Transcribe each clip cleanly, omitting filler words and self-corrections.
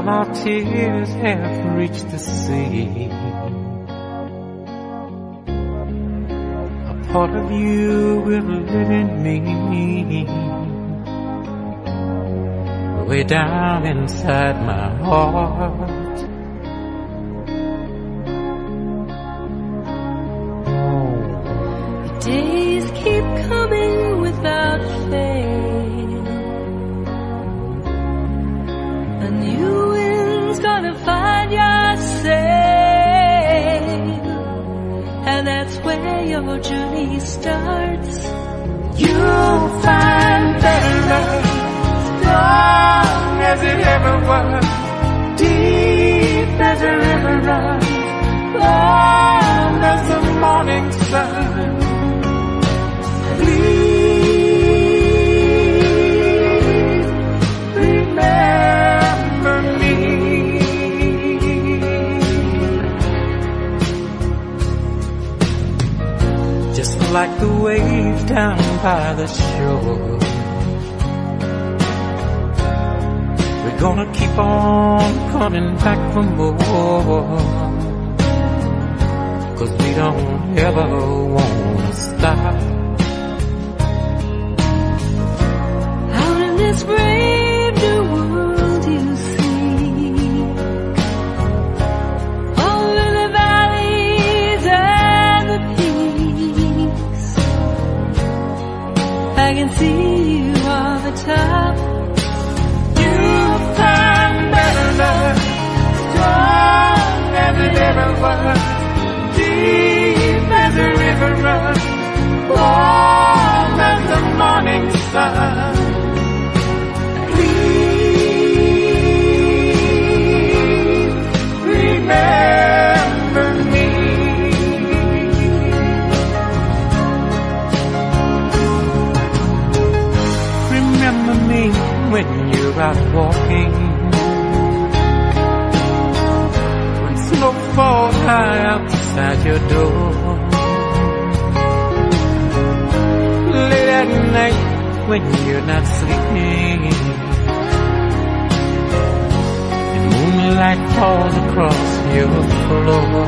all our tears have reached the sea. A part of you will live in me, way down inside my heart. The days keep coming without fail. A new wind's gonna find your sail, and that's where your journey starts. You'll find better love, strong as it ever was, deep as a river runs, warm as the morning sun. Please remember me. Just like the waves down by the shore, we're gonna keep on coming back for more, 'cause we don't ever wanna stop. Out in this brave new world you see, over the valleys and the peaks, I can see you on the top. You'll find better love, strong as it ever was, deep as a river runs, warm as the morning sun. Please remember me. Remember me when you're out walking, when snow falls high outside your door, late at night when you're not sleeping, and moonlight falls across your floor.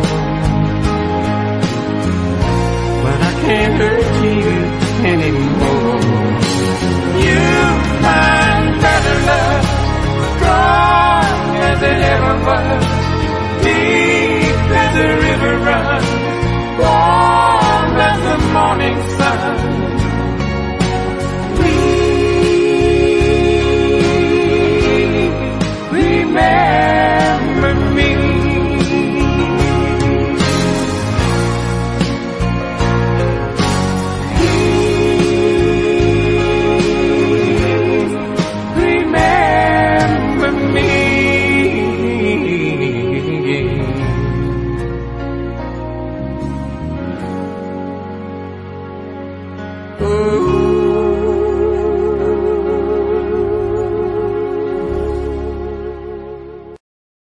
But I can't hurt you anymore. You find better love, strong as it ever was, deep as the river runs, warm as the morning sun.